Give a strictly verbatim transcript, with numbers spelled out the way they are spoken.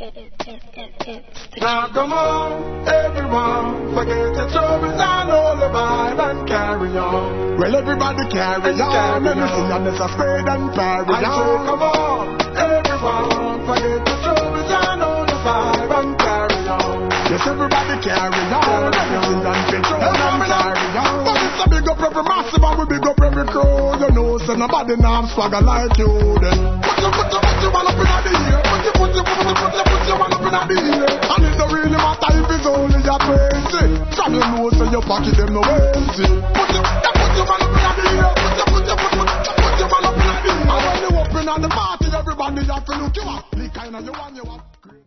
Now come on, everyone, forget your troubles and all the vibe and carry on. Well, everybody carry on, let me see you miss a spade and parry on. I say come on, everyone, forget your troubles and all the vibe and carry on. Yes, everybody carry on, let me see you miss a spade and carry on. But it's a big up every massive and we big up every crew. You know, so nobody now swagger like you then. Put your, put your, put your one up in the ear. Put your, put your, put your, put your, put your one up in the ear. And it don't really matter if it's only your twenty. From your nose to your pocket, them no empty. Put your, put your one up in the ear. Put your, put your, put your, put your one up in the ear. And when you open on the party, everybody have to look you up. The kind of you want you up.